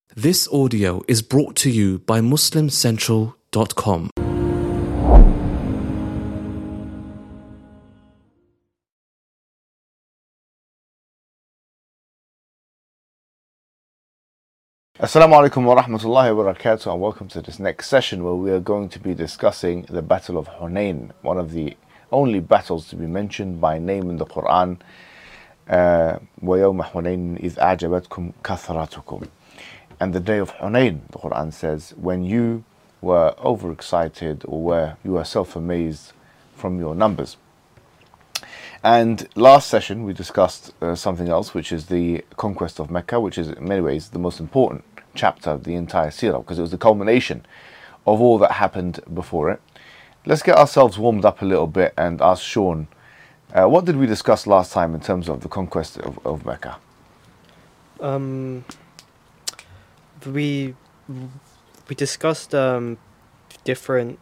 This audio is brought to you by MuslimCentral.com. Assalamu alaikum wa rahmatullahi wa barakatuh, and welcome to this next session where we are going to be discussing the Battle of Hunain, one of the only battles to be mentioned by name in the Quran. وَيَوْمَ حُنَيْنٍ إِذْ أَعْجَبَتْكُمْ كَثْرَتُكُمْ. And the day of Hunain, the Quran says, when you were overexcited or where you were self-amazed from your numbers. And last session we discussed something else, which is the conquest of Mecca, which is in many ways the most important chapter of the entire seerah, because it was the culmination of all that happened before it. Let's get ourselves warmed up a little bit and ask Sean, what did we discuss last time in terms of the conquest of Mecca? We discussed different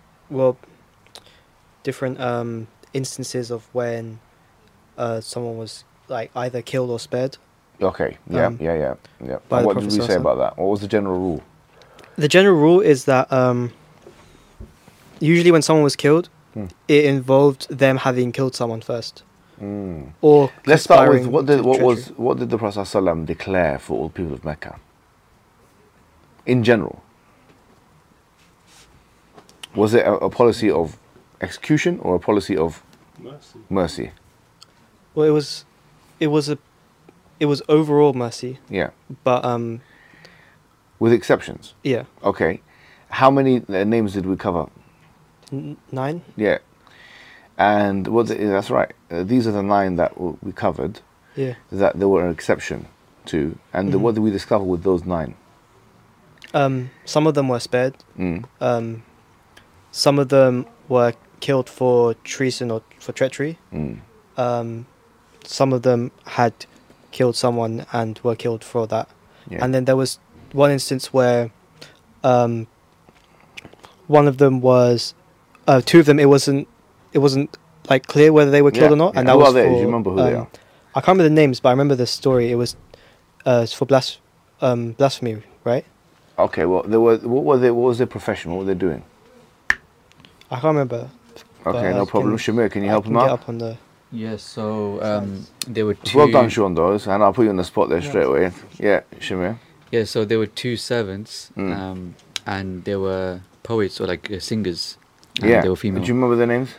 instances of when someone was like either killed or spared. Okay, yeah. And what did we say about that? What was the general rule? The general rule is that usually when someone was killed, it involved them having killed someone first. Or let's start with what did the Prophet ﷺ declare for all people of Mecca? In general, was it a policy of execution or a policy of mercy? Well, it was overall mercy. Yeah. But with exceptions. Yeah. Okay. How many names did we cover? 9. Yeah. And that's right. These are the 9 that we covered. Yeah. That there were an exception to, and what did we discover with those 9? Some of them were spared. Some of them were killed for treason or for treachery. Some of them had killed someone and were killed for that. Yeah. And then there was one instance where one of them was 2 of them. It wasn't like clear whether they were killed or not. Yeah. And that who was are they? for, Do you remember who they are? I can't remember the names, but I remember the story. It was for blasphemy, right? Okay. Well, what was their profession? What were they doing? I can't remember. Okay, no problem. Shamir, can you help him out? Get up on the... Yes, so there were 2... Well done, Sean, those, and I'll put you on the spot there straight away. Yeah, Shamir. Yeah, so there were 2 servants, and they were poets or like singers. Yeah. They were female. Do you remember their names?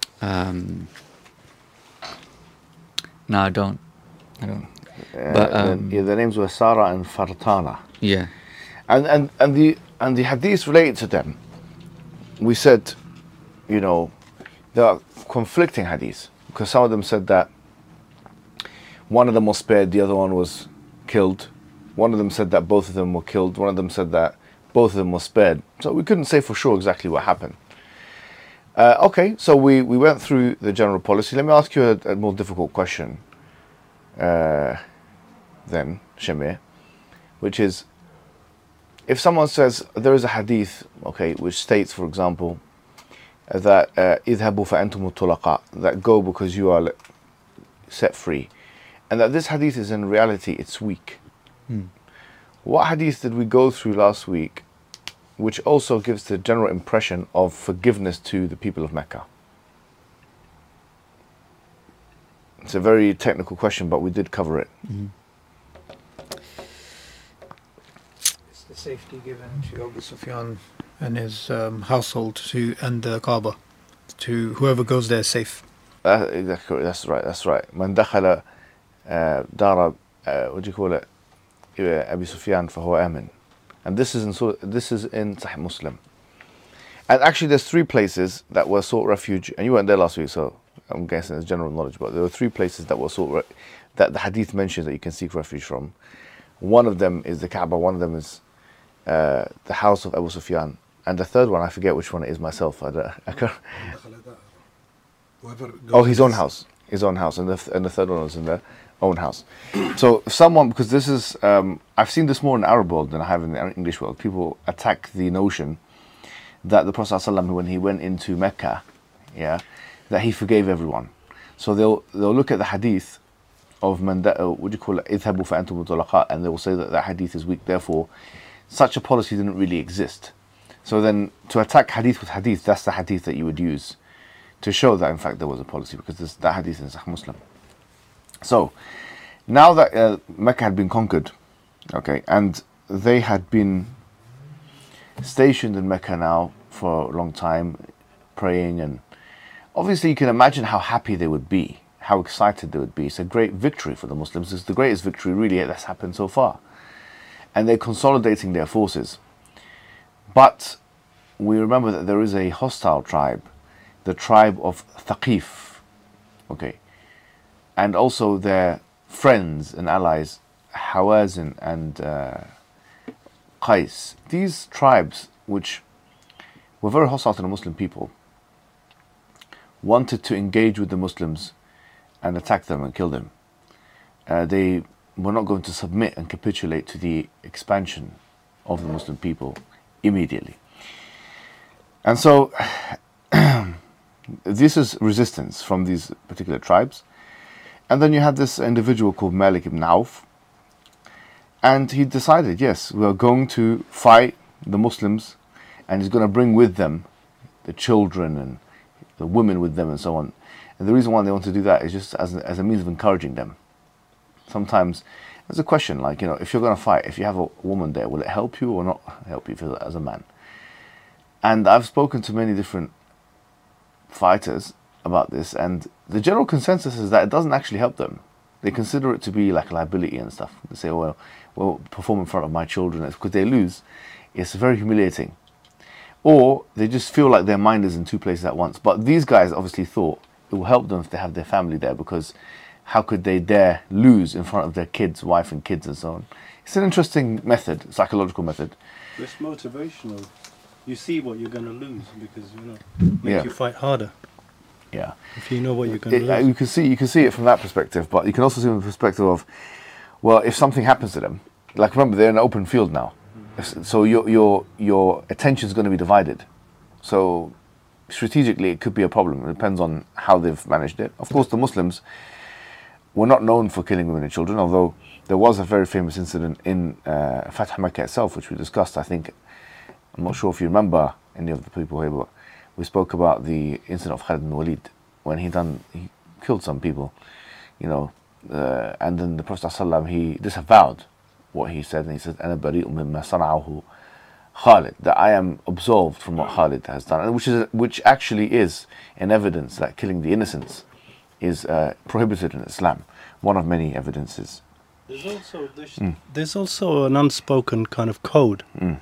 No, I don't. But their names were Sarah and Fartana. Yeah. And the hadiths related to them, we said, there are conflicting hadiths, because some of them said that one of them was spared, the other one was killed. One of them said that both of them were killed. One of them said that both of them were spared. So we couldn't say for sure exactly what happened. Okay, so we went through the general policy. Let me ask you a more difficult question then, Shamir, which is, if someone says there is a hadith, which states, for example, that idhabu fa antum tulaqa, that go because you are set free, and that this hadith is in reality it's weak. What hadith did we go through last week which also gives the general impression of forgiveness to the people of Mecca? It's a very technical question, but we did cover it. It's the safety given to Abu Sufyan and his household and the Kaaba, to whoever goes there safe. Exactly, that's right. Man dakhala dara, what do you call it? Abu Sufyan fahuwa amin. And this is in Sahih Muslim. And actually there's 3 places that were sought refuge, and you weren't there last week, so I'm guessing it's general knowledge, but there were 3 places that were that the hadith mentions that you can seek refuge from. One of them is the Kaaba, one of them is the house of Abu Sufyan, and the third one, I forget which one it is myself. His own house, and the third one was in their own house. So someone, because this is, I've seen this more in the Arab world than I have in the English world, people attack the notion that the Prophet ﷺ, when he went into Mecca, that he forgave everyone. So they'll look at the hadith of idhabu fa antum tulaqa, and they will say that hadith is weak, therefore such a policy didn't really exist. So then to attack hadith with hadith, that's the hadith that you would use to show that in fact there was a policy, because that hadith is Sahih Muslim. So now that Mecca had been conquered, okay, and they had been stationed in Mecca now for a long time, praying, and obviously you can imagine how happy they would be, how excited they would be. It's a great victory for the Muslims. It's the greatest victory really that's happened so far. And they're consolidating their forces. But we remember that there is a hostile tribe, the tribe of Thaqif, okay, and also their friends and allies, Hawazin and Qais. These tribes, which were very hostile to the Muslim people, wanted to engage with the Muslims and attack them and kill them. They were not going to submit and capitulate to the expansion of the Muslim people immediately. And so this is resistance from these particular tribes. And then you had this individual called Malik ibn Auf, and he decided, yes, we are going to fight the Muslims, and he's going to bring with them the children and the women with them and so on. And the reason why they want to do that is just as a means of encouraging them. Sometimes there's a question like, if you're going to fight, if you have a woman there, will it help you or not help you as a man? And I've spoken to many different fighters about this, and the general consensus is that it doesn't actually help them. They consider it to be like a liability and stuff. They say, well, perform in front of my children. It's because they lose. It's very humiliating. Or they just feel like their mind is in two places at once. But these guys obviously thought it will help them if they have their family there, because how could they dare lose in front of their kids, wife and kids and so on? It's an interesting method, psychological method. It's motivational. You see what you're going to lose because, Make you fight harder. Yeah. If you know what you're going to lose. You can see it from that perspective, but you can also see it from the perspective of, well, if something happens to them, like remember, they're in an open field now. So your attention is going to be divided. So strategically, it could be a problem. It depends on how they've managed it. Of course, the Muslims were not known for killing women and children, although there was a very famous incident in Fath Makkah itself, which we discussed. I think, I'm not sure if you remember any of the people here, but we spoke about the incident of Khalid ibn Walid when he killed some people, and then the Prophet ﷺ, he disavowed what he said, and he said, "Ana bari'un mimma sana'ahu Khalid," that I am absolved from what Khalid has done, and which actually is an evidence that killing the innocents is prohibited in Islam. One of many evidences. There's also an unspoken kind of code,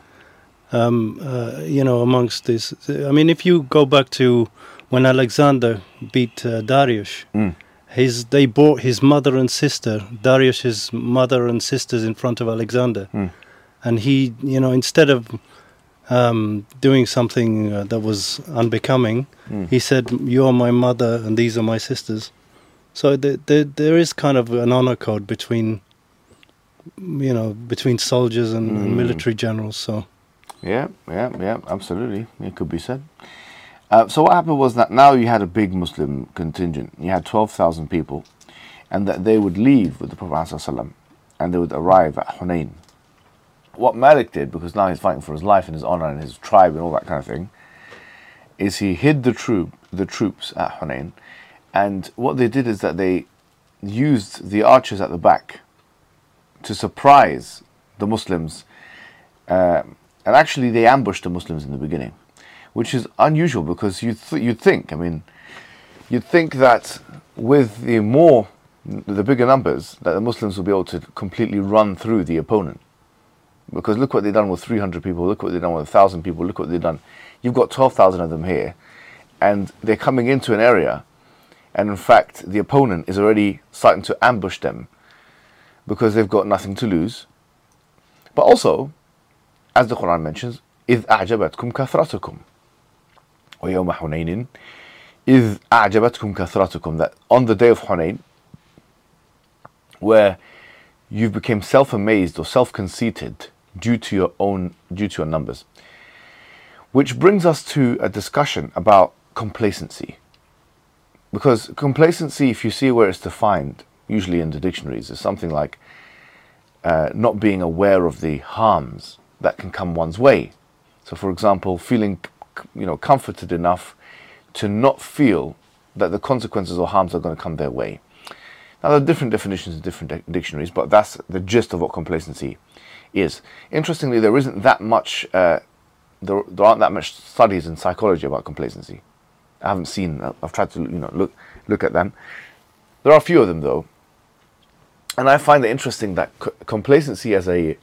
amongst this. I mean, if you go back to when Alexander beat Darius, they brought his mother and sister, Darius's mother and sisters, in front of Alexander, and he, instead of doing something that was unbecoming, he said, "You are my mother and these are my sisters." So there is kind of an honor code between soldiers and military generals. So yeah, absolutely, it could be said. So what happened was that now you had a big Muslim contingent. You had 12,000 people, and that they would leave with the Prophet ﷺ, and they would arrive at Hunayn. What Malik did, because now he's fighting for his life and his honor and his tribe and all that kind of thing, is he hid the troops at Hunayn, and what they did is that they used the archers at the back to surprise the Muslims, and actually they ambushed the Muslims in the beginning, which is unusual because you'd think that with the bigger numbers, that the Muslims will be able to completely run through the opponent. Because look what they've done with 300 people, look what they've done with 1,000 people, look what they've done. You've got 12,000 of them here, and they're coming into an area, and in fact, the opponent is already starting to ambush them because they've got nothing to lose. But also, as the Quran mentions, إِذْ أَعْجَبَتْكُمْ كَثْرَتُكُمْ وَيَوْمَ حُنَيْنٍ إِذْ أَعْجَبَتْكُمْ كَثْرَتُكُمْ, that on the day of Hunayn, where you became self-amazed or self-conceited due to your numbers. Which brings us to a discussion about complacency. Because complacency, if you see where it's defined, usually in the dictionaries, is something like not being aware of the harms that can come one's way. So, for example, feeling, comforted enough to not feel that the consequences or harms are going to come their way. Now, there are different definitions in different dictionaries, but that's the gist of what complacency is. Interestingly, there isn't that much. There aren't that much studies in psychology about complacency. I haven't seen. I've tried to look at them. There are a few of them though, and I find it interesting that complacency as a,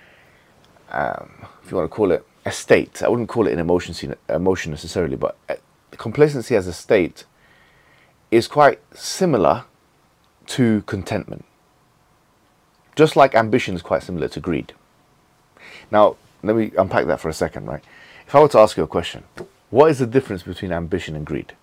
if you want to call it a state, I wouldn't call it an emotion necessarily, but complacency as a state is quite similar to contentment. Just like ambition is quite similar to greed. Now, let me unpack that for a second, right? If I were to ask you a question, what is the difference between ambition and greed?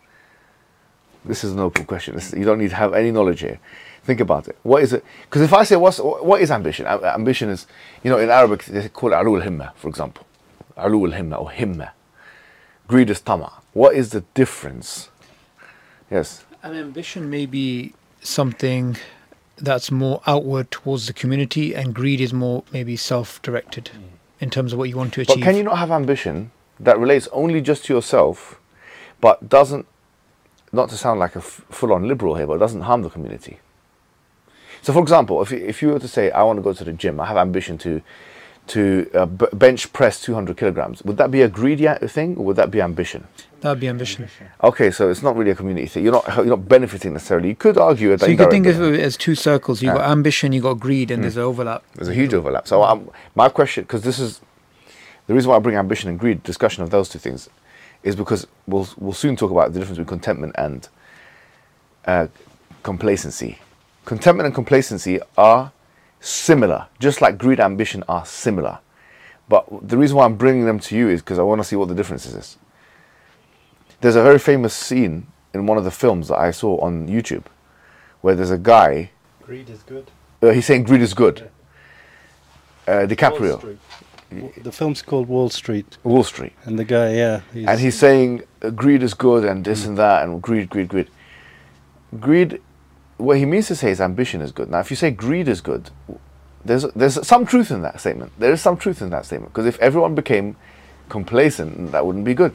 This is an open question. You don't need to have any knowledge here. Think about it. What is it? Because if I say, what is ambition? Ambition is, in Arabic, they call it alu al-himma, for example. Alu al-himma or himma. Greed is tama. What is the difference? Yes. An ambition may be something that's more outward towards the community, and greed is more maybe self-directed in terms of what you want to achieve. But can you not have ambition that relates only just to yourself, but doesn't, not to sound like a full-on liberal here, but doesn't harm the community? So, for example, if you were to say, I want to go to the gym, I have ambition to bench press 200 kilograms, would that be a greedy thing, or would that be ambition? That would be ambition. Okay, so it's not really a community thing. You're not benefiting necessarily. You could argue that. So you could think of it as two circles. You've got ambition, you've got greed, and there's an overlap. There's a huge overlap. So my question, because this is the reason why I bring ambition and greed, discussion of those two things, is because we'll soon talk about the difference between contentment and complacency. Contentment and complacency are similar, just like greed and ambition are similar. But the reason why I'm bringing them to you is because I want to see what the difference is. There's a very famous scene in one of the films that I saw on YouTube where there's a guy. Greed is good. He's saying greed is good. DiCaprio. The film's called Wall Street. Wall Street. And the guy, he's saying greed is good and this and that and greed. Greed, what he means to say is ambition is good. Now, if you say greed is good, there's some truth in that statement. There is some truth in that statement. Because if everyone became complacent, that wouldn't be good.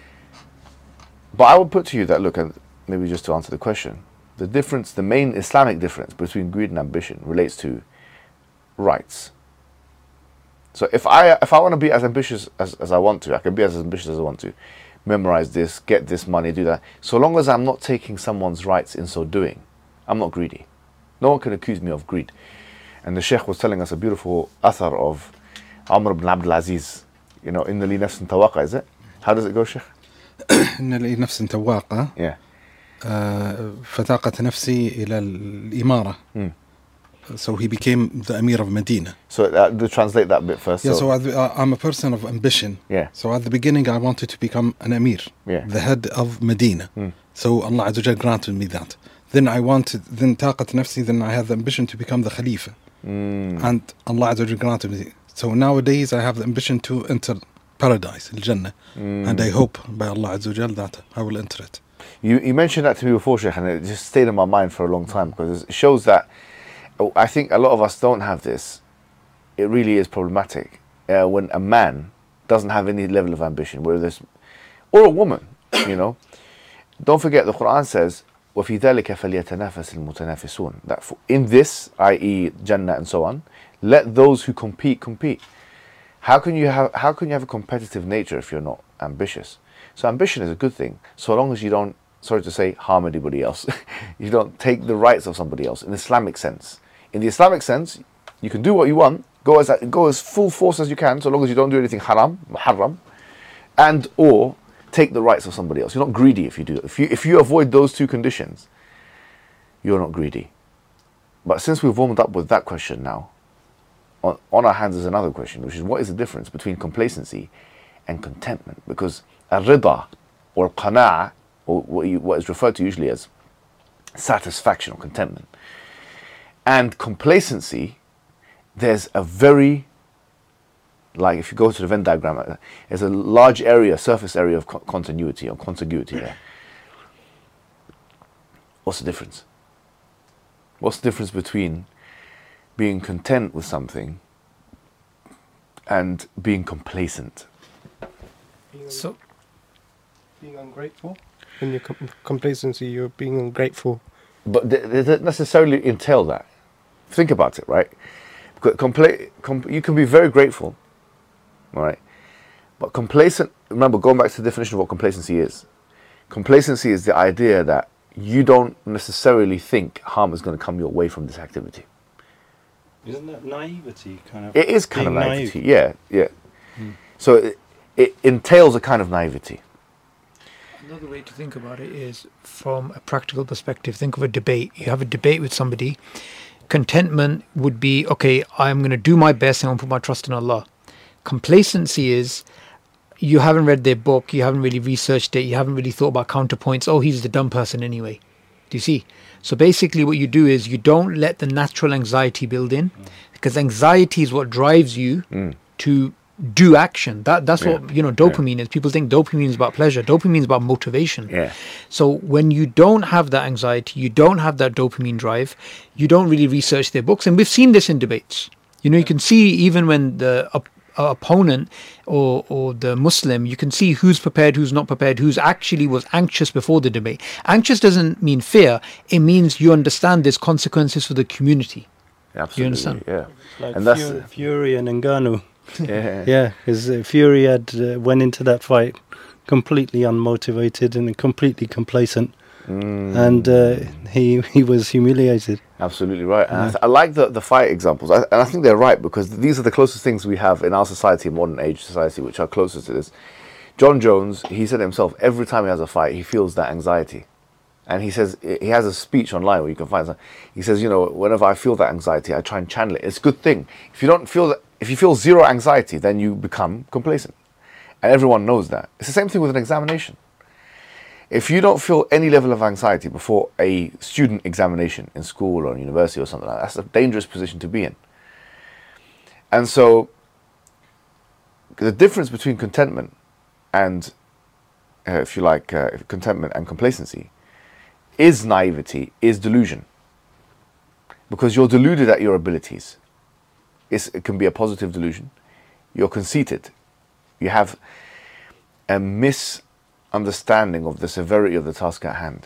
But I would put to you that, look, and maybe just to answer the question, the main Islamic difference between greed and ambition relates to rights. So if I want to be as ambitious as I want to, I can be as ambitious as I want to, memorize this, get this money, do that. So long as I'm not taking someone's rights in so doing, I'm not greedy. No one can accuse me of greed. And the Sheikh was telling us a beautiful athar of Umar ibn Abdul Aziz, inna li nafsin tawaqa, is it? How does it go, Sheikh? إن لي نفس تواقة فتاقت نفسي إلى الإمارة. So he became the Emir of Medina. So to translate that bit first. Yeah, so I'm a person of ambition. Yeah. So at the beginning I wanted to become an Emir, the head of Medina. So Allah Azza wa Jal granted me that. Then طاقت نفسي, then I had the ambition to become the Khalifa. And Allah Azza wa Jal granted me. So nowadays I have the ambition to enter paradise, Al-Jannah, and I hope by Allah Azza wa Jal that I will enter it. You mentioned that to me before, Sheikh, and it just stayed in my mind for a long time because it shows that I think a lot of us don't have this. It really is problematic when a man doesn't have any level of ambition, or a woman, Don't forget the Quran says, وَفِي ذَلِكَ فَلْيَتَنَافَسِ الْمُتَنَافِسُونَ, that in this, i.e. Jannah and so on, let those who compete. How can you have a competitive nature if you're not ambitious? So ambition is a good thing, so long as you don't, sorry to say, harm anybody else. You don't take the rights of somebody else in the Islamic sense. In the Islamic sense, you can do what you want, go as full force as you can, so long as you don't do anything haram, and or take the rights of somebody else. You're not greedy if you do. If you avoid those two conditions, you're not greedy. But since we've warmed up with that question now, on our hands is another question, which is what is the difference between complacency and contentment? Because ar-rida or qana'a, or what is referred to usually as satisfaction or contentment, and complacency, there's a very, like if you go to the Venn diagram, there's a large area, surface area of continuity or contiguity there. What's the difference? What's the difference between being content with something and being complacent. So being ungrateful. In your complacency, you're being ungrateful. But does it necessarily entail that? Think about it, right? You can be very grateful, right? But complacent, remember, going back to the definition of what complacency is. Complacency is the idea that you don't necessarily think harm is going to come your way from this activity. Isn't that naivety kind of? It is kind of naivety, naive. yeah. So it entails a kind of naivety. another way to think about it is from a practical perspective. Think of a debate. You have a debate with somebody. Contentment would be, okay, I'm going to do my best and I'm going to put my trust in Allah. Complacency is, you haven't read their book, you haven't really researched it, you haven't really thought about counterpoints. Oh, he's the dumb person anyway. Do you see? So basically what you do is you don't let the natural anxiety build in, because anxiety is what drives you to do action. That's what, dopamine is. People think dopamine is about pleasure. Dopamine is about motivation. Yeah. So when you don't have that anxiety, you don't have that dopamine drive, you don't really research their books. And we've seen this in debates. You can see even when the opponent or the Muslim, you can see who's prepared, who's not prepared, who's actually was anxious before the debate. Anxious doesn't mean fear. It means you understand there's consequences for the community. Absolutely. You understand? Yeah. Like And that's Fury and Ngannou. yeah. Yeah, because Fury had went into that fight completely unmotivated and completely complacent, and he was humiliated. Absolutely right. And I like the fight examples, and I think they're right, because these are the closest things we have in our society, modern age society, which are closest to this. John Jones, he said himself, every time he has a fight, he feels that anxiety. And he says, he has a speech online where you can find something. He says, whenever I feel that anxiety, I try and channel it. It's a good thing. If you feel zero anxiety, then you become complacent. And everyone knows that. It's the same thing with an examination. If you don't feel any level of anxiety before a student examination in school or university or something like that, that's a dangerous position to be in. And so the difference between contentment and, if you like, contentment and complacency is naivety, is delusion. Because you're deluded at your abilities. It can be a positive delusion. You're conceited. You have a misunderstanding of the severity of the task at hand.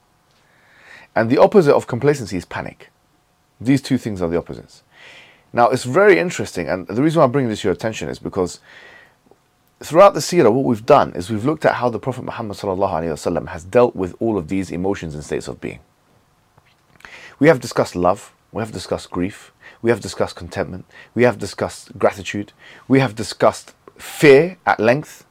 And the opposite of complacency is panic. These two things are the opposites. Now, it's very interesting, and the reason why I'm bringing this to your attention is because throughout the seerah, what we've done is we've looked at how the Prophet Muhammad ﷺ has dealt with all of these emotions and states of being. We have discussed love, we have discussed grief, we have discussed contentment, we have discussed gratitude, we have discussed fear at length,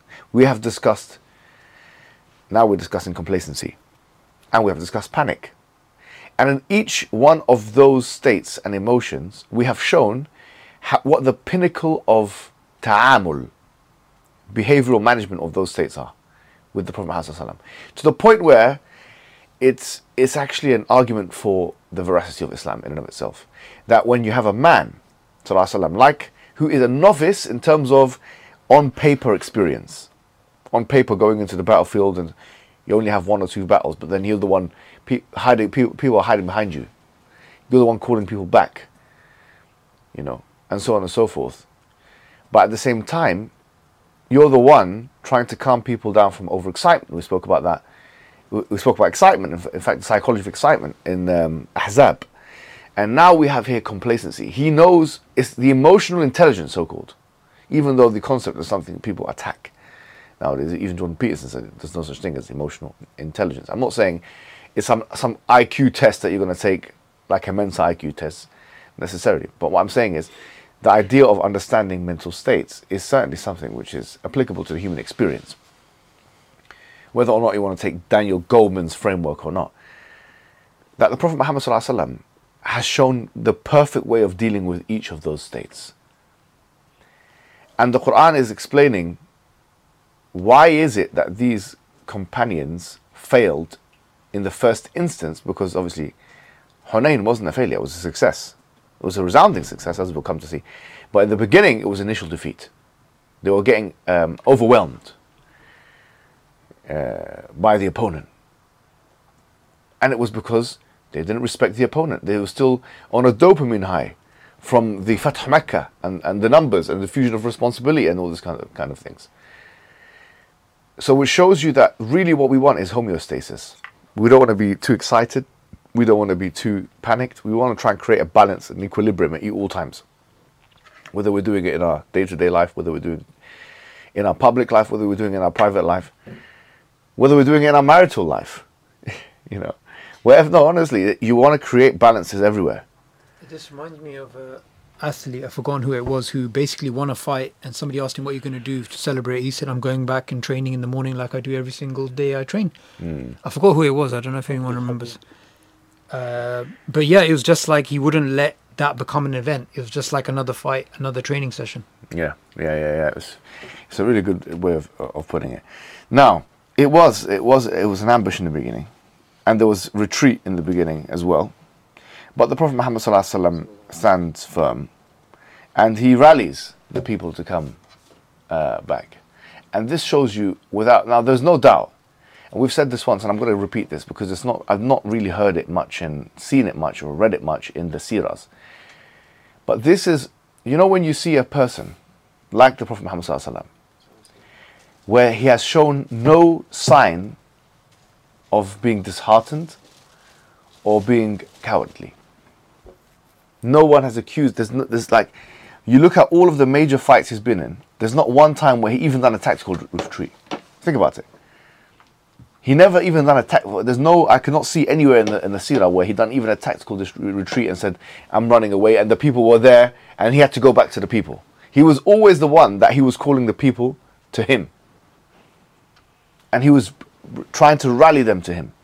now we're discussing complacency, and we have discussed panic. And in each one of those states and emotions, we have shown what the pinnacle of ta'amul, behavioral management of those states are with the Prophet Muhammad, to the point where it's actually an argument for the veracity of Islam in and of itself. That when you have a man, like, who is a novice in terms of on paper experience, on paper going into the battlefield, and you only have one or two battles, but then you're the one people are hiding behind you. You're the one calling people back, and so on and so forth. But at the same time, you're the one trying to calm people down from overexcitement. We spoke about that. We spoke about excitement, in fact, the psychology of excitement in Ahzab. And now we have here complacency. He knows it's the emotional intelligence, so-called, even though the concept is something people attack. Nowadays, even Jordan Peterson said there's no such thing as emotional intelligence. I'm not saying it's some IQ test that you're going to take, like a Mensa IQ test, necessarily. But what I'm saying is, the idea of understanding mental states is certainly something which is applicable to the human experience. Whether or not you want to take Daniel Goleman's framework or not. That the Prophet Muhammad ﷺ has shown the perfect way of dealing with each of those states. And the Quran is explaining why is it that these companions failed in the first instance, because obviously Hunayn wasn't a failure, it was a success. It was a resounding success, as we'll come to see. But in the beginning, it was initial defeat. They were getting overwhelmed by the opponent. And it was because they didn't respect the opponent. They were still on a dopamine high from the Fath Makkah and the numbers and the fusion of responsibility and all this kind of things. So it shows you that really what we want is homeostasis. We don't want to be too excited. We don't want to be too panicked. We want to try and create a balance and equilibrium at all times. Whether we're doing it in our day-to-day life, whether we're doing it in our public life, whether we're doing it in our private life, whether we're doing it in our marital life. You know, wherever. No, honestly, you want to create balances everywhere. This reminds me of an athlete, I've forgotten who it was, who basically won a fight and somebody asked him, what are you going to do to celebrate? He said, I'm going back and training in the morning like I do every single day I train. I forgot who it was. I don't know if anyone remembers. But yeah, it was just like he wouldn't let that become an event. It was just like another fight, another training session. Yeah. It's a really good way of putting it. Now, it was an ambush in the beginning, and there was retreat in the beginning as well. But the Prophet Muhammad ﷺ stands firm, and he rallies the people to come back. And this shows you now there's no doubt, and we've said this once, and I'm going to repeat this because I've not really heard it much and seen it much or read it much in the seerahs. But this is, when you see a person like the Prophet Muhammad ﷺ, where he has shown no sign of being disheartened or being cowardly. No one has accused. There's like, you look at all of the major fights he's been in. There's not one time where he even done a tactical retreat. Think about it. He never even done a I cannot see anywhere in the seerah where he done even a tactical retreat and said, I'm running away, and the people were there and he had to go back to the people. He was always the one that he was calling the people to him. And he was trying to rally them to him.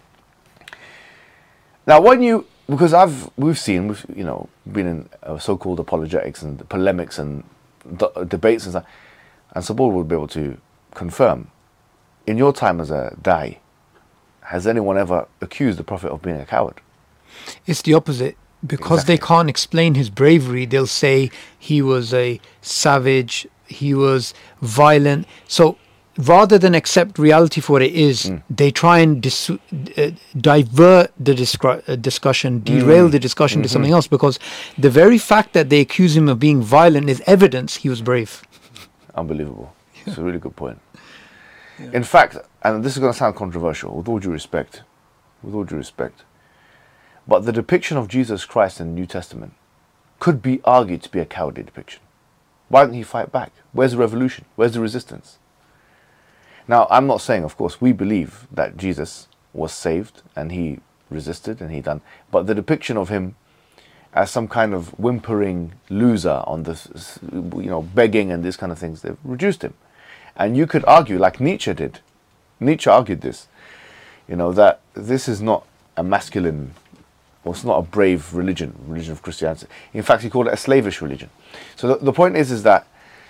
Now because we've been in so-called apologetics and polemics and debates and stuff, and Sabur will be able to confirm, in your time as a da'i, has anyone ever accused the Prophet of being a coward? It's the opposite. Because they can't explain his bravery, they'll say he was a savage, he was violent. So rather than accept reality for what it is, they try and divert the discussion, derail the discussion to something else, because the very fact that they accuse him of being violent is evidence he was brave. Unbelievable. It's a really good point. Yeah. In fact, and this is going to sound controversial, with all due respect, but the depiction of Jesus Christ in the New Testament could be argued to be a cowardly depiction. Why didn't he fight back? Where's the revolution? Where's the resistance? Now, I'm not saying, of course, we believe that Jesus was saved and he resisted and he done, but the depiction of him as some kind of whimpering loser on this, begging and these kind of things, they've reduced him. And you could argue, like Nietzsche did. Nietzsche argued this, that this is not a masculine, or it's not a brave religion of Christianity. In fact, he called it a slavish religion. So the point is that,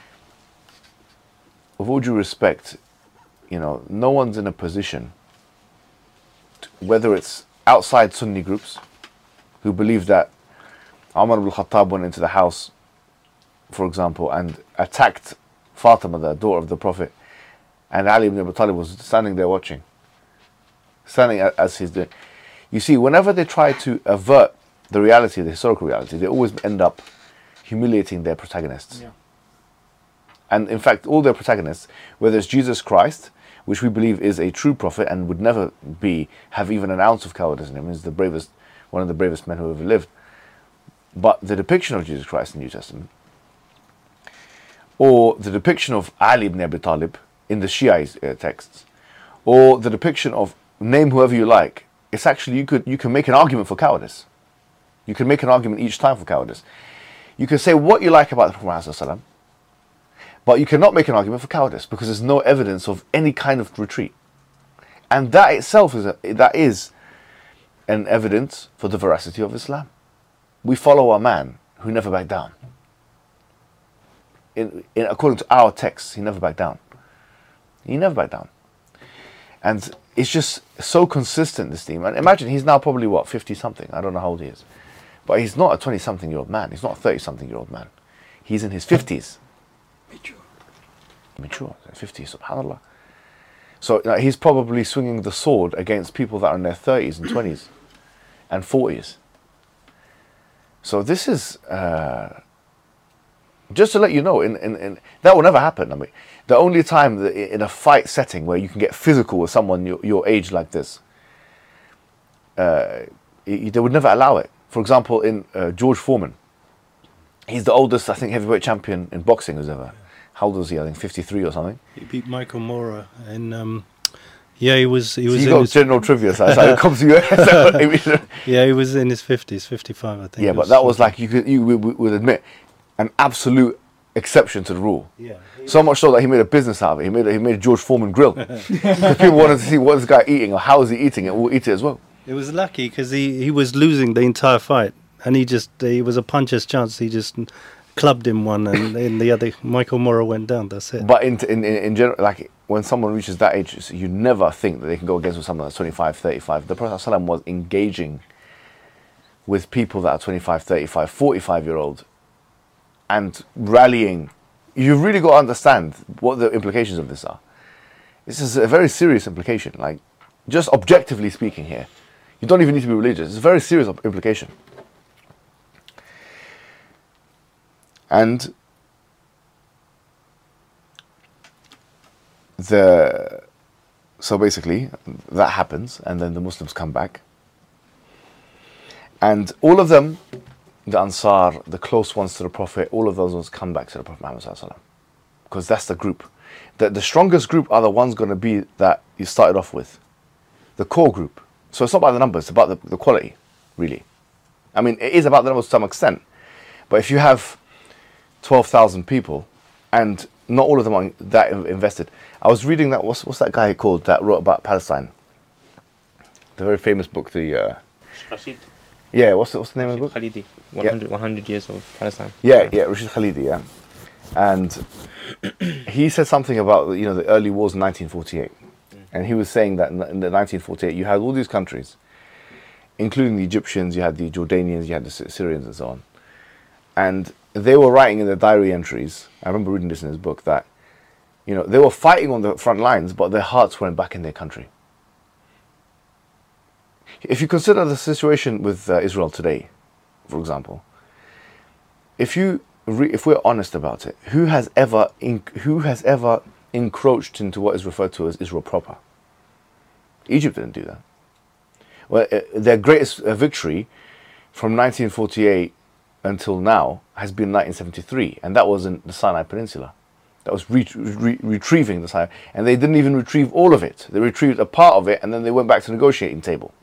with all due respect, no one's in a position, whether it's outside Sunni groups, who believe that Umar ibn Khattab went into the house, for example, and attacked Fatima, the daughter of the Prophet, and Ali ibn Abi Talib was standing there watching, as he's doing. You see, whenever they try to avert the reality, the historical reality, they always end up humiliating their protagonists. Yeah. And in fact, all their protagonists, whether it's Jesus Christ, which we believe is a true prophet and would never have even an ounce of cowardice in him, is one of the bravest men who ever lived. But the depiction of Jesus Christ in the New Testament, or the depiction of Ali ibn Abi Talib in the Shia texts, or the depiction of, name whoever you like, it's actually, you can make an argument for cowardice. You can make an argument each time for cowardice. You can say what you like about the Prophet ﷺ, but you cannot make an argument for cowardice because there's no evidence of any kind of retreat. And that itself is an evidence for the veracity of Islam. We follow a man who never backed down. According to our texts, he never backed down. He never backed down. And it's just so consistent, this theme. And imagine, he's now probably, 50-something? I don't know how old he is. But he's not a 20-something-year-old man. He's not a 30-something-year-old man. He's in his 50s. Mature. 50s, subhanAllah. So he's probably swinging the sword against people that are in their 30s and 20s and 40s. So this is just to let you know, in that will never happen. I mean, the only time that in a fight setting where you can get physical with someone your age like this, they would never allow it. For example, in George Foreman, he's the oldest, I think, heavyweight champion in boxing who's ever. How old was he? I think 53 or something. He beat Michael Mora, and he was. So you got general trivia, so it comes to you. Yeah, he was in his 50s, 55, I think. Yeah, but that was like you would admit an absolute exception to the rule. Yeah. So much so that he made a business out of it. He made a George Foreman grill. Because people wanted to see what this guy eating or how is he eating it. We'll eat it as well. It was lucky because he was losing the entire fight, and he was a puncher's chance. He just clubbed him one, and in the other, Michael Mora went down. That's it. But in general, like when someone reaches that age, you never think that they can go against someone that's 25, 35. The Prophet ﷺ was engaging with people that are 25, 35, 45-year-old and rallying. You've really got to understand what the implications of this are. This is a very serious implication. Like, just objectively speaking here, you don't even need to be religious. It's a very serious implication. And so basically that happens, and then the Muslims come back, and all of them, the Ansar, the close ones to the Prophet, all of those ones come back to the Prophet Muhammad ﷺ, because that's the group. The strongest group are the ones going to be that you started off with, the core group. So it's not about the numbers, it's about the quality, really. I mean, it is about the numbers to some extent, but if you have 12,000 people and not all of them are that invested. I was reading that, what's that guy called that wrote about Palestine? The very famous book, Rashid. Yeah, what's the name of the book? Khalidi, 100 years of Palestine. Yeah, Rashid Khalidi, yeah. And he said something about, the early wars in 1948. And he was saying that in the 1948, you had all these countries, including the Egyptians, you had the Jordanians, you had the Syrians and so on. And they were writing in their diary entries, I remember reading this in his book, that they were fighting on the front lines, but their hearts weren't back in their country. If you consider the situation with Israel today, for example, if we're honest about it, who has ever encroached into what is referred to as Israel proper? Egypt didn't do that. Well, their greatest victory from 1948 until now has been 1973, and that was in the Sinai Peninsula. That was retrieving the Sinai, and they didn't even retrieve all of it. They retrieved a part of it, and then they went back to the negotiating table.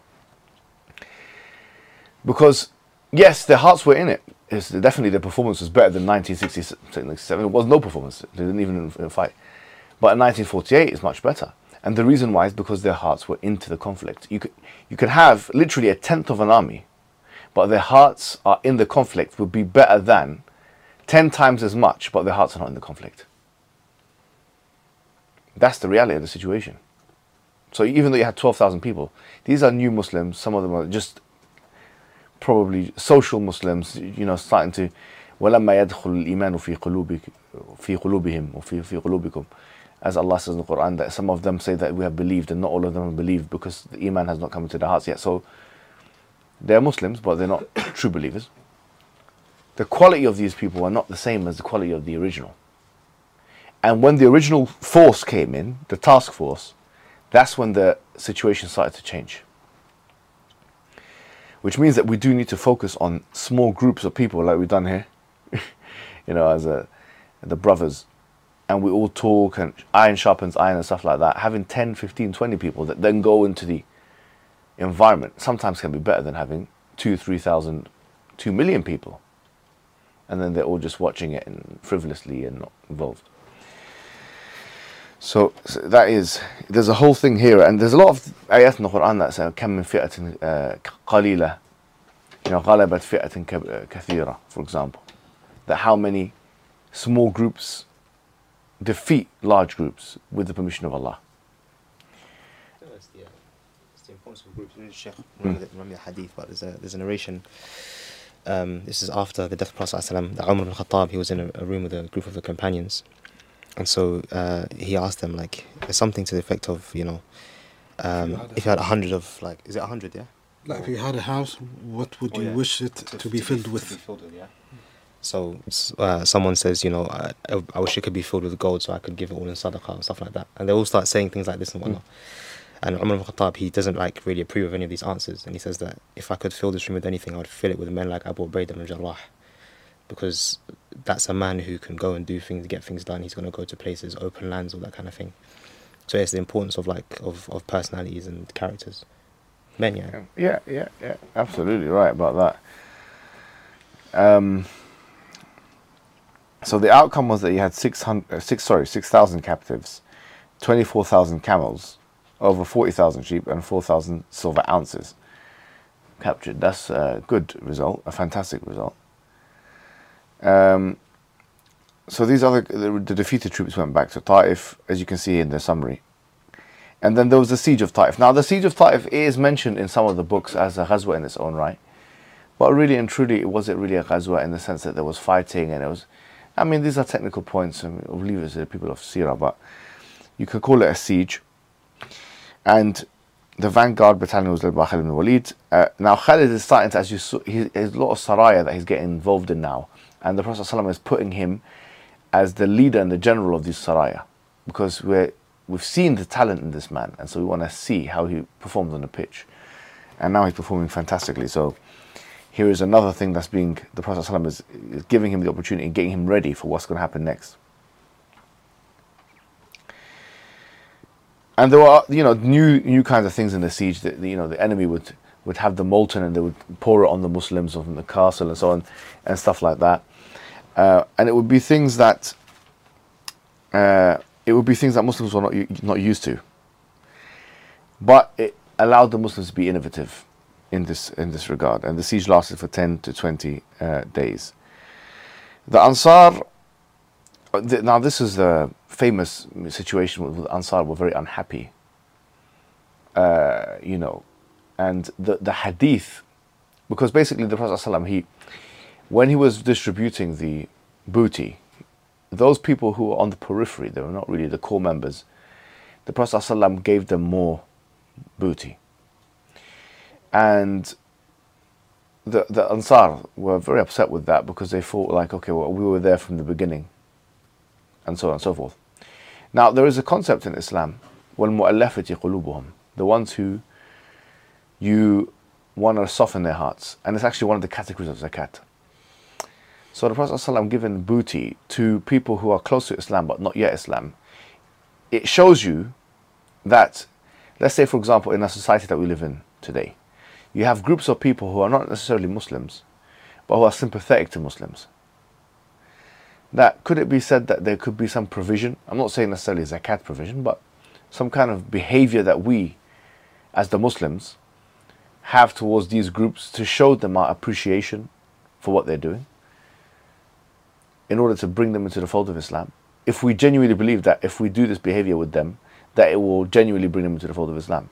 Because, yes, their hearts were in it. Definitely their performance was better than 1967. It was no performance. They didn't even fight. But in 1948, it's much better. And the reason why is because their hearts were into the conflict. You could have literally a tenth of an army, but their hearts are in the conflict would be better than 10 times as much, but their hearts are not in the conflict. That's the reality of the situation. So even though you had 12,000 people, these are new Muslims. Some of them are just probably social Muslims, starting to وَلَمَّا يَدْخُلُ الْإِيمَانُ فِي قُلُوبِهِمْ وَفِي قُلُوبِكُمْ. As Allah says in the Quran, that some of them say that we have believed and not all of them have believed because the Iman has not come into their hearts yet. So they're Muslims, but they're not true believers. The quality of these people are not the same as the quality of the original. And when the original force came in, the task force, that's when the situation started to change. Which means that we do need to focus on small groups of people like we've done here, as the brothers. And we all talk and iron sharpens iron and stuff like that. Having 10, 15, 20 people that then go into the environment sometimes can be better than having 3,000, 2 million people. And then they're all just watching it and frivolously and not involved. So there's a whole thing here, and there's a lot of ayat in the Quran that say كم من فئة قليلة غلبت فئة كثيرة, for example, that how many small groups defeat large groups with the permission of Allah. It's the importance of groups. Remember the hadith, but there's a narration. This is after the death of Prophet ﷺ, that Umar ibn Khattab, he was in a room with a group of the companions. And so he asked them, something to the effect of, if you had 100 of, is it 100, yeah? Like if you had a house, what would you wish it to be filled with? So someone says, you know, I wish it could be filled with gold so I could give it all in sadaqah and stuff like that. And they all start saying things like this and whatnot. And Umar ibn Khattab, he doesn't like really approve of any of these answers. And he says that if I could fill this room with anything, I would fill it with men like Abu Ubaidah ibn Jarrah. Because that's a man who can go and do things, get things done. He's going to go to places, open lands, all that kind of thing. So it's the importance of of personalities and characters. Men, yeah. Yeah, absolutely right about that. So the outcome was that you had 6,000 captives, 24,000 camels, over 40,000 sheep, and 4,000 silver ounces captured. That's a good result, a fantastic result. So these other the defeated troops went back to Taif, as you can see in the summary. And then there was the siege of Taif. Now the siege of Taif is mentioned in some of the books as a ghazwa in its own right. But really and truly, it wasn't really a ghazwa in the sense that there was fighting and it was... I mean, these are technical points, and we'll leave it to the people of Sirah, but you could call it a siege. And the vanguard battalion was led by Khalid ibn Walid. Now Khalid is starting to, as you saw, there's a lot of saraya that he's getting involved in now. And the Prophet ﷺ is putting him as the leader and the general of these saraya. Because we've seen the talent in this man, and so we want to see how he performs on the pitch. And now he's performing fantastically. So here is another thing that's being, the Prophet ﷺ is giving him the opportunity and getting him ready for what's going to happen next. And there were, new kinds of things in the siege that, the enemy would have the molten and they would pour it on the Muslims from the castle and so on and stuff like that. And it would be things that Muslims were not used to. But it allowed the Muslims to be innovative in this regard, and the siege lasted for 10 to 20 days. The Ansar, now this is the famous situation with the Ansar were very unhappy, and the hadith, because basically the Prophet ﷺ, when he was distributing the booty, those people who were on the periphery, they were not really the core members, the Prophet ﷺ gave them more booty. And the Ansar were very upset with that because they thought like, okay, well, we were there from the beginning, and so on and so forth. Now, there is a concept in Islam, وَالْمُؤَلَّفَةِ قُلُوبُهُمْ, the ones who you want to soften their hearts. And it's actually one of the categories of zakat. So the Prophet ﷺ given booty to people who are close to Islam but not yet Islam. It shows you that, let's say for example, in a society that we live in today, you have groups of people who are not necessarily Muslims, but who are sympathetic to Muslims. That could it be said that there could be some provision? I'm not saying necessarily zakat provision, but some kind of behavior that we, as the Muslims, have towards these groups to show them our appreciation for what they're doing, in order to bring them into the fold of Islam. If we genuinely believe that if we do this behavior with them, that it will genuinely bring them into the fold of Islam.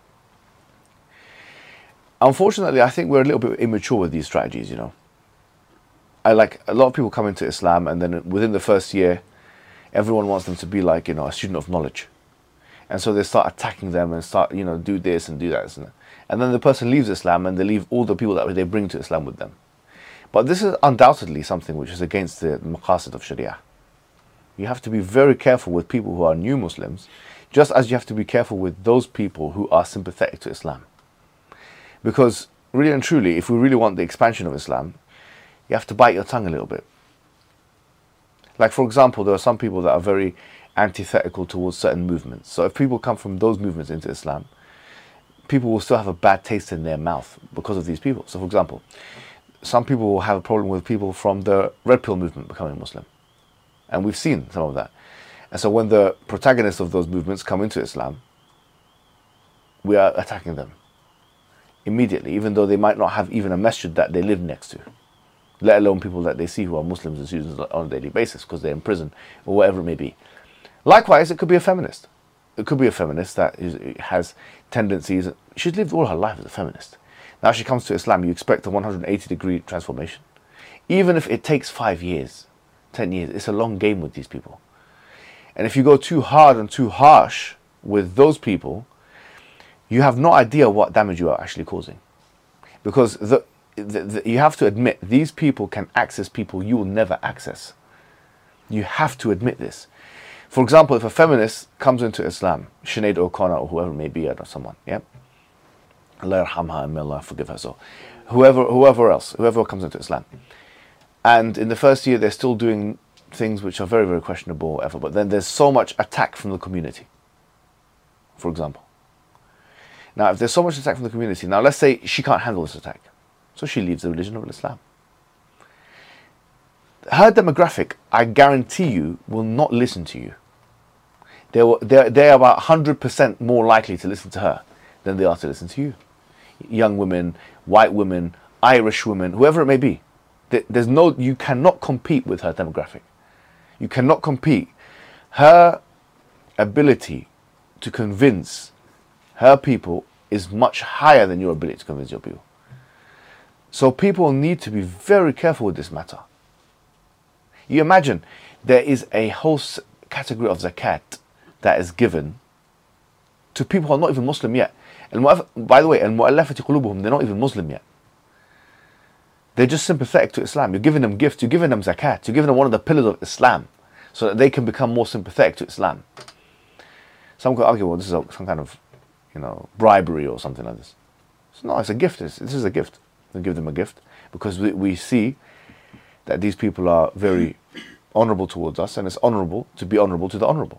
Unfortunately, I think we're a little bit immature with these strategies, I like a lot of people come into Islam and then within the first year, everyone wants them to be like, a student of knowledge. And so they start attacking them and start, do this and do that. And then the person leaves Islam and they leave all the people that they bring to Islam with them. But this is undoubtedly something which is against the maqasid of Sharia. You have to be very careful with people who are new Muslims, just as you have to be careful with those people who are sympathetic to Islam. Because really and truly, if we really want the expansion of Islam, you have to bite your tongue a little bit. Like for example, there are some people that are very antithetical towards certain movements. So if people come from those movements into Islam, people will still have a bad taste in their mouth because of these people. So for example, some people will have a problem with people from the Red Pill movement becoming Muslim. And we've seen some of that. And so when the protagonists of those movements come into Islam, we are attacking them immediately, even though they might not have even a masjid that they live next to, let alone people that they see who are Muslims and students on a daily basis because they're in prison or whatever it may be. Likewise, it could be a feminist. It could be a feminist that has tendencies. She's lived all her life as a feminist. Now she comes to Islam, you expect a 180-degree transformation. Even if it takes 5 years, 10 years, it's a long game with these people. And if you go too hard and too harsh with those people, you have no idea what damage you are actually causing. Because you have to admit, these people can access people you will never access. You have to admit this. For example, if a feminist comes into Islam, Sinead O'Connor or whoever it may be, or someone, yeah? Allah yarhamha and may Allah forgive her. So, whoever comes into Islam. And in the first year, they're still doing things which are very, very questionable, whatever. But then there's so much attack from the community, for example. Now, if there's so much attack from the community, now let's say she can't handle this attack. So she leaves the religion of Islam. Her demographic, I guarantee you, will not listen to you. They're about 100% more likely to listen to her than they are to listen to you. Young women, white women, Irish women, whoever it may be. You cannot compete with her demographic. You cannot compete. Her ability to convince her people is much higher than your ability to convince your people. So people need to be very careful with this matter. You imagine there is a whole category of zakat that is given to people who are not even Muslim yet. And by the way, al-mu'allafati qulubuhum, they're not even Muslim yet. They're just sympathetic to Islam. You're giving them gifts, you're giving them zakat, you're giving them one of the pillars of Islam so that they can become more sympathetic to Islam. Some could argue, well, this is some kind of, bribery or something like this. So no, it's a gift. This is a gift. We give them a gift because we see that these people are very honorable towards us, and it's honorable to be honorable to the honorable.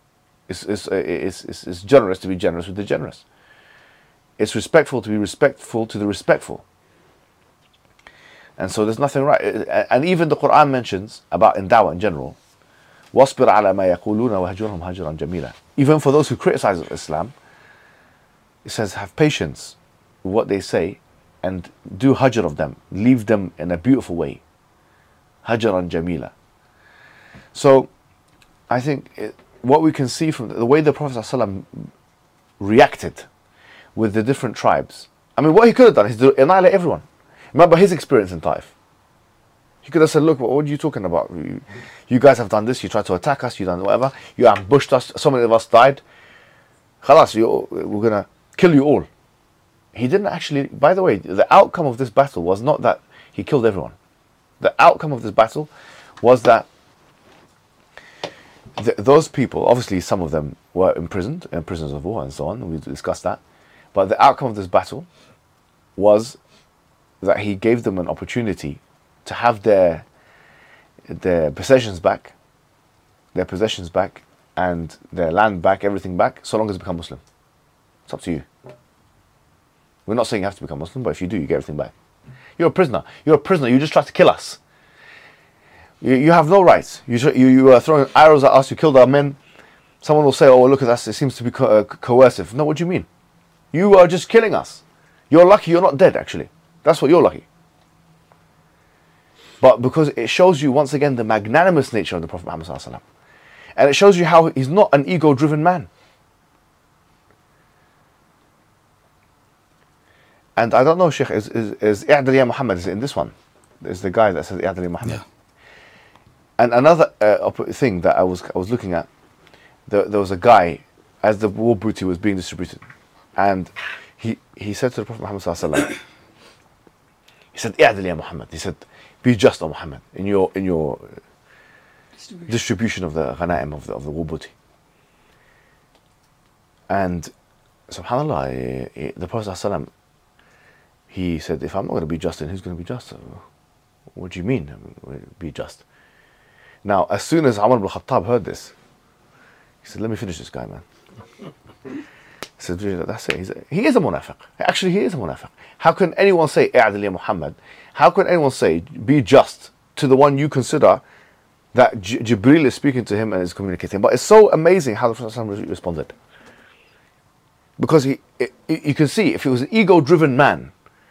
It's generous to be generous with the generous. It's respectful to be respectful to the respectful. And so there's nothing right. And even the Quran mentions about in da'wah in general, وَاصْبِرْ عَلَى مَا يَقُولُونَ وَهَجُرْهُمْ هَجْرًا جَمِيلًا. Even for those who criticize Islam, it says have patience with what they say and do hajr of them. Leave them in a beautiful way. Hajran jamila. So I think what we can see from the way the Prophet ﷺ reacted with the different tribes. I mean, what he could have done is to annihilate everyone. Remember his experience in Taif. He could have said, look, what are you talking about? You guys have done this, you tried to attack us, you done whatever, you ambushed us, so many of us died. Khalas, we're going to kill you all. He didn't actually, by the way, the outcome of this battle was not that he killed everyone. The outcome of this battle was that those people, obviously some of them were imprisoned in prisons of war and so on, we discussed that. But the outcome of this battle was that he gave them an opportunity to have their possessions back, and their land back, everything back, so long as they become Muslim. It's up to you. We're not saying you have to become Muslim, but if you do, you get everything back. You're a prisoner. You just tried to kill us. You have no rights. You are throwing arrows at us. You killed our men. Someone will say, oh, look at us. It seems to be coercive. No, what do you mean? You are just killing us. You're lucky you're not dead, actually. That's what you're lucky. But because it shows you, once again, the magnanimous nature of the Prophet Muhammad ﷺ. And it shows you how he's not an ego-driven man. And I don't know, Sheikh, is I'dal Ya Muhammad, is it in this one? There's the guy that says I'dal Ya Muhammad. Yeah. And another thing that I was looking at, there was a guy, as the war booty was being distributed, and he said to the Prophet Muhammad ﷺ, he said, I'dal Ya Muhammad. He said, be just, O Muhammad, in your distribution of the ghanaim, of the war booty. And subhanAllah, the Prophet ﷺ, he said, if I'm not going to be just, then who's going to be just? What do you mean, be just? Now, as soon as Umar ibn Khattab heard this, he said, let me finish this guy, man. He said, that's it. He is a munafiq. Actually, he is a munafiq. How can anyone say, I'dal Ya Muhammad? How can anyone say, be just to the one you consider that Jibreel is speaking to him and is communicating? But it's so amazing how the Prophet responded. Because you can see, if he was an ego-driven man,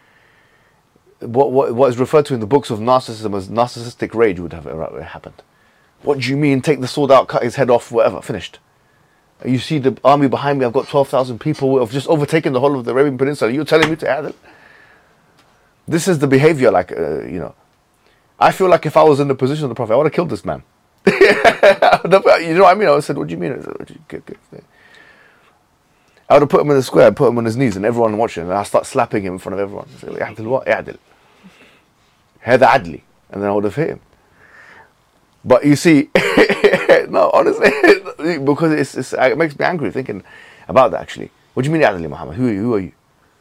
what is referred to in the books of narcissism as narcissistic rage would have happened. What do you mean, take the sword out, cut his head off, whatever, finished. You see the army behind me, I've got 12,000 people who have just overtaken the whole of the Arabian Peninsula. You're telling me to I'dal? This is the behavior, I feel like if I was in the position of the Prophet, I would have killed this man. You know what I mean? I said, what do you mean? I would have put him in the square, put him on his knees, and everyone watching, and I start slapping him in front of everyone. So, اعدل what? اعدل. هذا عدلي. And then I would have hit him. But you see, no, honestly, because it makes me angry thinking about that actually. What do you mean اعدلي, Muhammad? Who are you?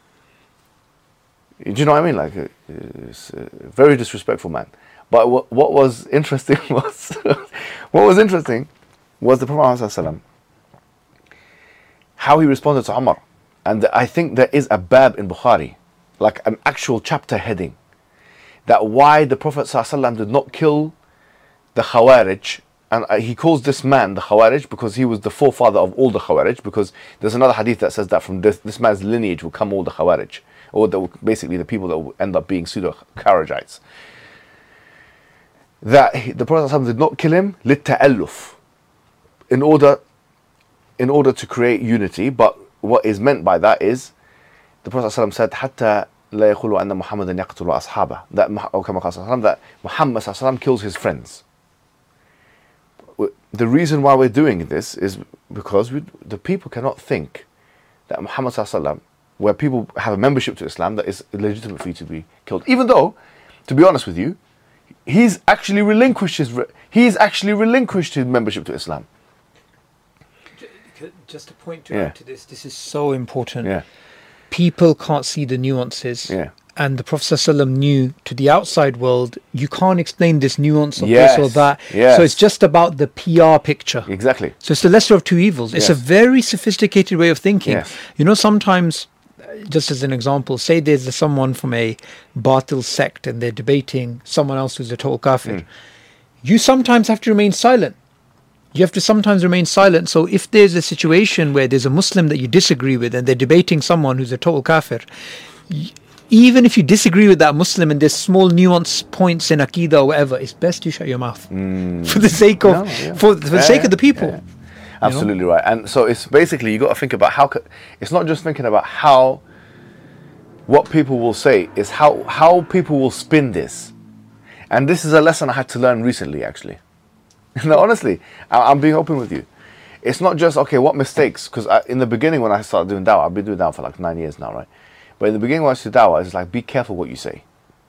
Do you know what I mean? Like, it's a very disrespectful man. But what was interesting was, the Prophet ﷺ, how he responded to Umar. And I think there is a bab in Bukhari, like an actual chapter heading, that why the Prophet ﷺ did not kill the Khawarij. And he calls this man the Khawarij because he was the forefather of all the Khawarij, because there's another hadith that says that from this man's lineage will come all the Khawarij, or basically the people that will end up being pseudo-Khawarijites. That the Prophet ﷺ did not kill him لِلتَأَلُّف, in order to create unity. But what is meant by that is the Prophet ﷺ said حتى لا يقول أن محمدا يقتل أصحابه, that Muhammad ﷺ kills his friends. The reason why we're doing this is because the people cannot think that Muhammad ﷺ, where people have a membership to Islam, that is legitimate for you to be killed. Even though, to be honest with you, he's actually relinquished his membership to Islam. Just a point to add to this. This is so important. Yeah. People can't see the nuances. Yeah. And the Prophet ﷺ knew to the outside world, you can't explain this nuance of this or that. Yes. So it's just about the PR picture. Exactly. So it's the lesser of two evils. It's a very sophisticated way of thinking. Yes. You know, sometimes, just as an example, say there's someone from a Batil sect and they're debating someone else who's a total kafir. You sometimes have to remain silent. You have to sometimes remain silent. So if there's a situation where there's a Muslim that you disagree with and they're debating someone who's a total kafir, even if you disagree with that Muslim and there's small nuance points in Aqidah or whatever, it's best you shut your mouth for the sake of for the sake of the people. Yeah. Absolutely right. And so it's basically, you got to think about it's not just thinking about what people will say, is how people will spin this. And this is a lesson I had to learn recently, actually. No, honestly, I'm being open with you. It's not just, okay, what mistakes, because in the beginning when I started doing dawah, I've been doing dawah for like 9 years now, right? But in the beginning when I started dawah, it's like, be careful what you say.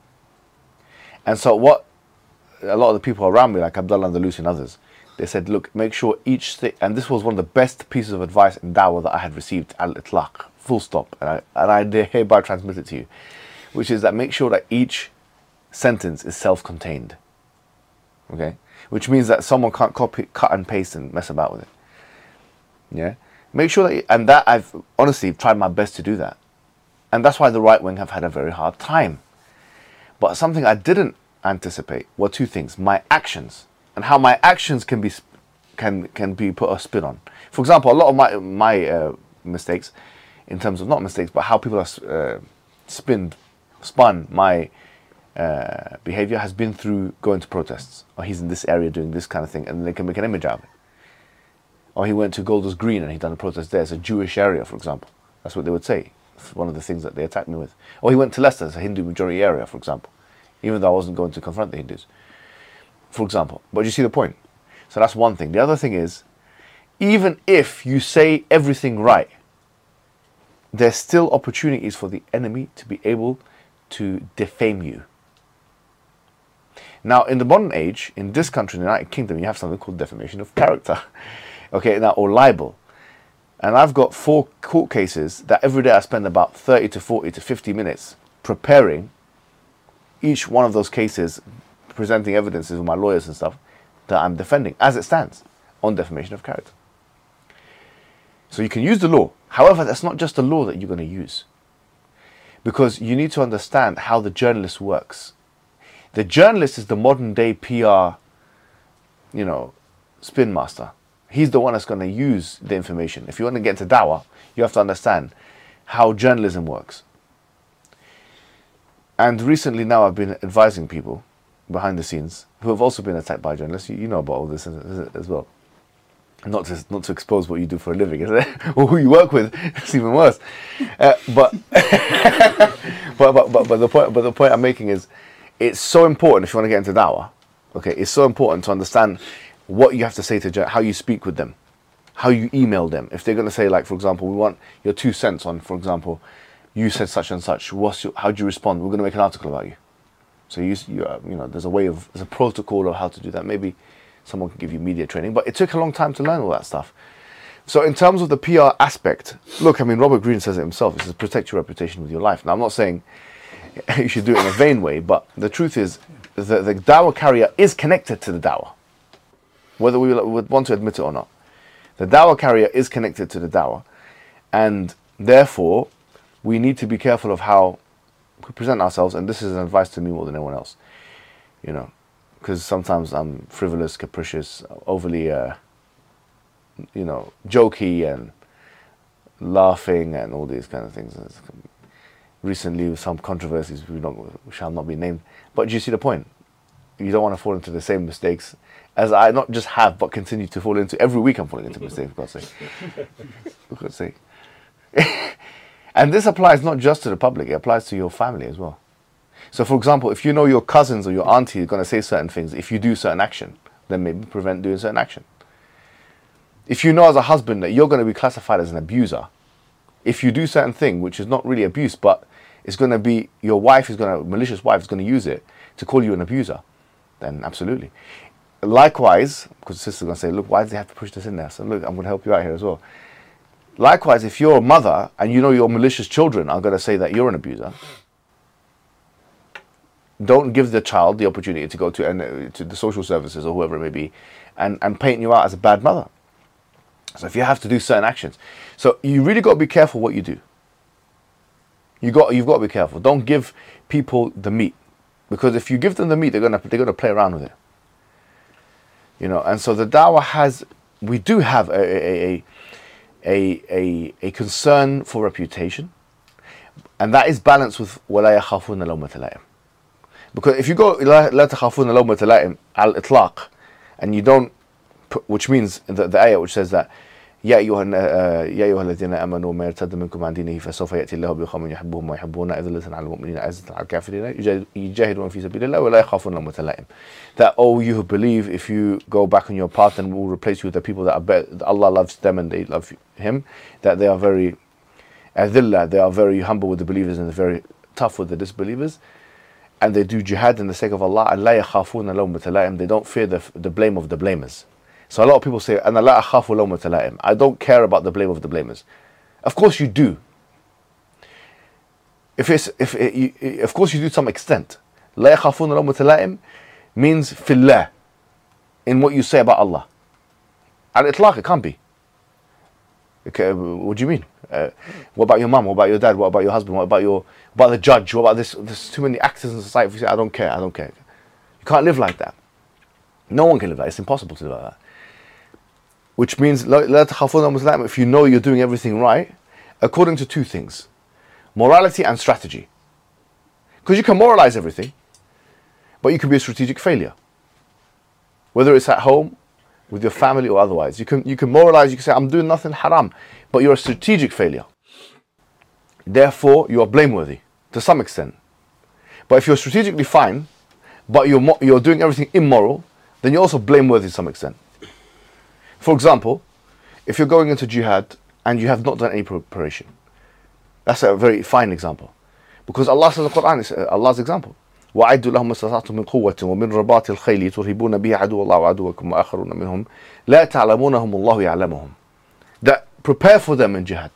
And so what a lot of the people around me, like Abdullah Andalusi and others, they said, look, make sure each thing, and this was one of the best pieces of advice in dawah that I had received, al-itlaq, full stop, and I hereby transmit it to you, which is that make sure that each sentence is self-contained, okay? Which means that someone can't copy, cut and paste and mess about with it. Yeah? Make sure that, and that I've honestly tried my best to do that. And that's why the right wing have had a very hard time. But something I didn't anticipate were two things: my actions, and how my actions can be put a spin on. For example, a lot of my mistakes, in terms of not mistakes, but how people are spun my behavior has been through going to protests. Or he's in this area doing this kind of thing, and they can make an image out of it. Or he went to Golders Green and he done a protest there. It's a Jewish area, for example. That's what they would say. It's one of the things that they attacked me with. Or he went to Leicester, it's a Hindu majority area, for example. Even though I wasn't going to confront the Hindus, for example. But you see the point. So that's one thing. The other thing is, even if you say everything right, there's still opportunities for the enemy to be able to defame you. Now, in the modern age, in this country, in the United Kingdom, you have something called defamation of character, okay, now, or libel. And I've got 4 court cases that every day I spend about 30 to 40 to 50 minutes preparing each one of those cases, presenting evidences with my lawyers and stuff that I'm defending, as it stands, on defamation of character. So you can use the law. However, that's not just the law that you're going to use, because you need to understand how the journalist works. The journalist is the modern day PR, spin master. He's the one that's going to use the information. If you want to get to dawah, you have to understand how journalism works. And recently now I've been advising people behind the scenes who have also been attacked by journalists. You know about all this as well. Not to expose what you do for a living, is it? Or who you work with. It's even worse. But the point I'm making is, it's so important if you want to get into dawah. Okay, it's so important to understand what you have to say to how you speak with them. how you email them. If they're going to say, like, for example, we want your 2 cents on, for example, you said such and such. How do you respond? We're going to make an article about you. So there's a protocol of how to do that. Maybe someone can give you media training, but it took a long time to learn all that stuff. So in terms of the PR aspect, look, I mean, Robert Greene says it himself. He says, protect your reputation with your life. Now, I'm not saying you should do it in a vain way, but the truth is that the dawah carrier is connected to the dawah, whether we would want to admit it or not. The dawah carrier is connected to the dawah, and therefore we need to be careful of how we present ourselves, and this is an advice to me more than anyone else, because sometimes I'm frivolous, capricious, overly jokey and laughing and all these kind of things. Recently, with some controversies, we shall not be named. But do you see the point? You don't want to fall into the same mistakes as I not just have, but continue to fall into. Every week I'm falling into mistakes, for God's sake. For God's sake. And this applies not just to the public, it applies to your family as well. So, for example, if you know your cousins or your auntie are going to say certain things, if you do certain action, then maybe prevent doing certain action. If you know as a husband that you're going to be classified as an abuser, if you do certain thing, which is not really abuse, but it's going to be your malicious wife is going to use it to call you an abuser, then absolutely. Likewise, because the sister's going to say, look, why does he have to push this in there? So look, I'm going to help you out here as well. Likewise, if you're a mother and you know your malicious children are going to say that you're an abuser, don't give the child the opportunity to go to the social services or whoever it may be and paint you out as a bad mother. So if you have to do certain actions. So you really got to be careful what you do. You've got to be careful. Don't give people the meat. Because if you give them the meat, they're gonna play around with it. And so the dawah we do have a concern for reputation, and that is balanced with وَلَا يَخَافُونَ لَوْمَةَ لَائِمٍ. Because if you go لَا تَخَافُونَ لَوْمَةَ لَائِمٍ al-itlaq, and you don't, which means the ayah which says that يا أيها الذين آمنوا ما يرتد منكم عن دينه فسوف يأتي الله بقوم يحبهم ويحبون أذلة على المؤمنين أعزة على الكافرين يجاهدون في سبيل الله ولا يخافون لومة لائم. That you who believe, if you go back on your path, then we'll replace you with the people that are better. Allah loves them and they love Him. That they are very adillah, they are very humble with the believers and very tough with the disbelievers, and they do jihad in the sake of Allah. And لا يخافون لومة لائم. They don't fear the blame of the blamers. So a lot of people say, أنا لا أخاف لومة لائم. I don't care about the blame of the blamers. Of course you do. Of course you do to some extent. لا يخافون لومة لائم means في الله, in what you say about Allah. Al-itlaq, it can't be. Okay, what do you mean? What about your mum? What about your dad? What about your husband? What about the judge? What about this? There's too many actors in society. If you say, I don't care. You can't live like that. No one can live like that. It's impossible to live like that. Which means, if you know you're doing everything right, according to two things: morality and strategy. Because you can moralize everything, but you can be a strategic failure. Whether it's at home, with your family or otherwise. You can moralize, you can say, I'm doing nothing haram, but you're a strategic failure. Therefore, you are blameworthy to some extent. But if you're strategically fine, but you're doing everything immoral, then you're also blameworthy to some extent. For example, if you're going into jihad and you have not done any preparation, that's a very fine example. Because Allah says in the Quran, is Allah's example. وَأَعِدُّوا لَهُمْ مَا اسْتَطَعْتُم مِّن قُوَّةٍ وَمِن رِّبَاطِ الْخَيْلِ تُرْهِبُونَ بِهِ عَدُوَّ اللَّهِ وَعَدُوَّكُمْ وَآخَرُونَ مِنْهُمْ لَا تَعْلَمُونَهُمُ اللَّهُ يَعْلَمُهُم. That prepare for them in jihad.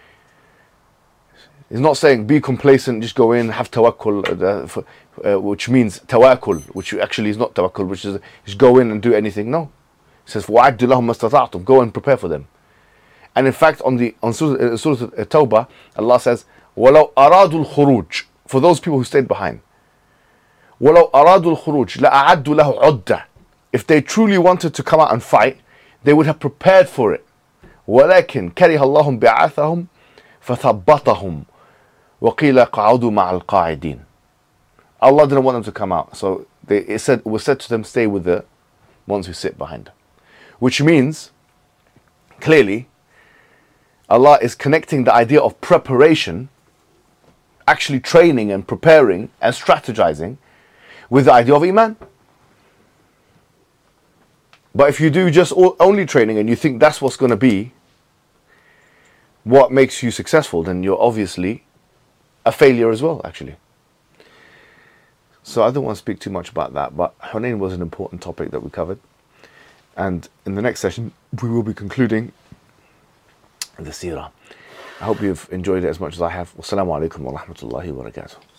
It's not saying be complacent, just go in, have tawakkul, which means tawakkul, which actually is not tawakkul, which is just go in and do anything. No. It says وَأَعِدُّوا لَهُمْ مَا اسْتَطَعْتُم. Go and prepare for them. And in fact, on Surah At-Tawbah, Allah says وَلَوْ أَرَادُوا الْخُرُوجِ. For those people who stayed behind. وَلَوْ أَرَادُوا الْخُرُوجِ لَأَعَدُّوا لَهُ عُدَّةً. If they truly wanted to come out and fight, they would have prepared for it. وَلَكِنْ كَرِهَ اللَّهُ بِعَاثَهُمْ فَثَبَّطَهُمْ وَقِيلَ قَعُودُوا مَعَ الْقَاعِدِينَ. Allah didn't want them to come out, so it was said to them, stay with the ones who sit behind. Which means, clearly, Allah is connecting the idea of preparation, actually training and preparing and strategizing, with the idea of Iman. But if you do just only training and you think that's what's going to be what makes you successful, then you're obviously a failure as well, actually. So I don't want to speak too much about that, but Hunayn was an important topic that we covered. And in the next session, we will be concluding the seerah. I hope you've enjoyed it as much as I have. Wassalamu alaikum wa rahmatullahi wa barakatuh.